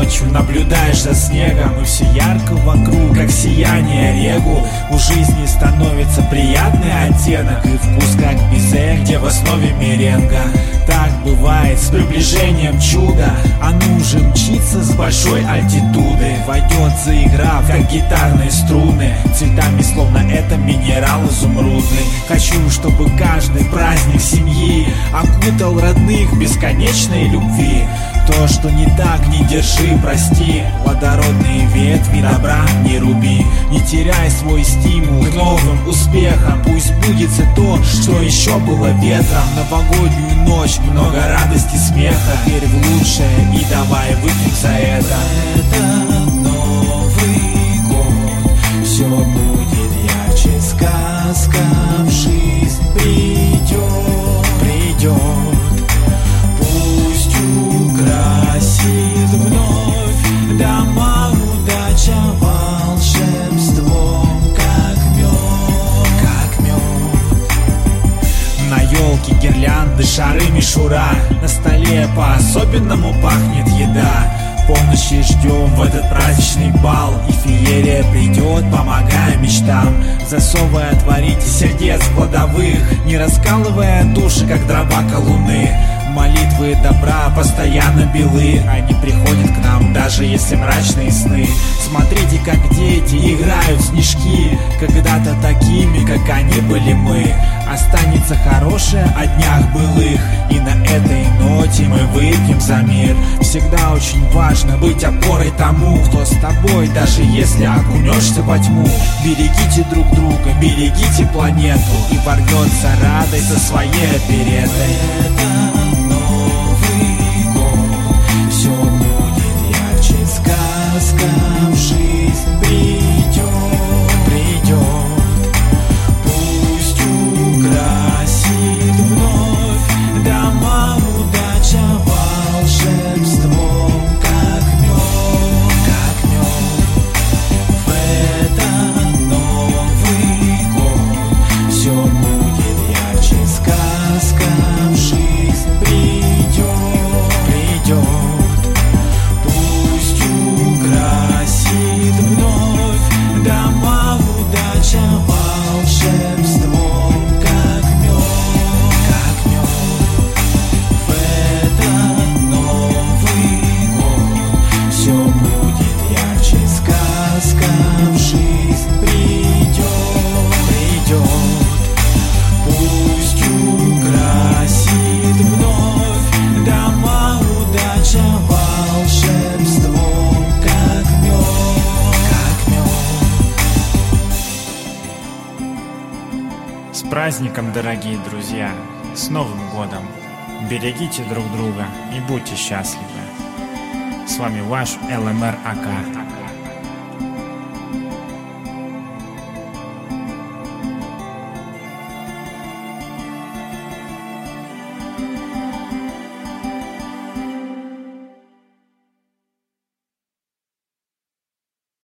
ночью наблюдаешь за снегом, и все ярко вокруг, как сияние регу. У жизни становится приятный оттенок и вкус, как безе, где в основе меренга. Так бывает с приближением чуда, оно уже мчится с большой альтитуды. Войдет, заиграв, как гитарные струны, цветами словно это минерал изумрудный. Хочу, чтобы каждый праздник семьи окутал родных бесконечной любви. То, что не так, не держи, прости. Плодородные ветви добра не руби. Не теряй свой стимул к новым успехам. Пусть сбудется то, что еще было ветром. Новогоднюю ночь, много радости, смеха. Верь в лучшее и давай выпьем за это. Это Новый год, все будет ярче, сказка в жизнь придет. Пусть украсит вновь дома удача волшебством, как мед. На елке гирлянды, шары, мишура. На столе по-особенному пахнет еда. Полночи ждем в этот праздничный бал, и феерия придет, помогая мечтам. Засовы отворите сердец кладовых, не раскалывая души, как дрова колуны. Молитвы добра постоянно белы, они приходят к нам, даже если мрачные сны. Смотрите, как дети играют в снежки, когда-то такими, как они были мы. Останется хорошее о днях былых, и на этой ноте мы выпьем за мир. Всегда очень важно быть опорой тому, кто с тобой, даже если окунешься во тьму. Берегите друг друга, берегите планету, и ворвется радость за своей оперетой. Все будет ярче, сказка в жизнь придет. Пусть украсит вновь дома удача волшебством, как мед. В этот Новый год все будет ярче, сказка в жизнь придет. Пусть украсит вновь дома удача волшебством, как мед. В этот Новый год все будет ярче, сказка в жизнь придет. Пусть украсит вновь дома удача волшебством, как мед. С праздником, дорогие друзья! С Новым годом! Берегите друг друга и будьте счастливы! С вами ваш ЛМР АК.